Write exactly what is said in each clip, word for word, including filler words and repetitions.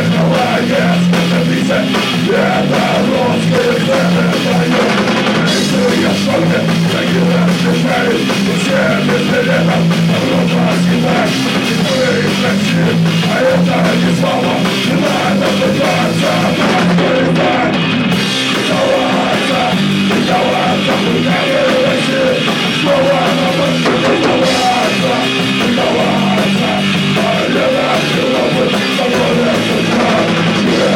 Молодец, это виза, это русские цены поют. Я в шоке, такие разрешали, все без билетов, Европа съедает, и мы их такси, а это не слово, не надо пытаться нас полетать. Даваться, даваться, хуйнявые России, снова на маршруте даваться, даваться, а не начало бы свобода судьба.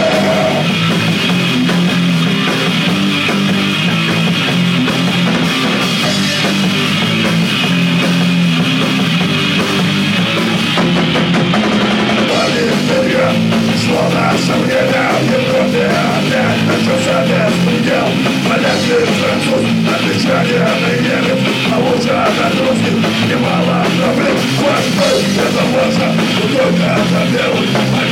Шло наше время в Европе, опять начался беспредел. Полезный француз, отвечание на немец, а лучше от русских немало проблем. Ваш путь, это ваша, только это белый.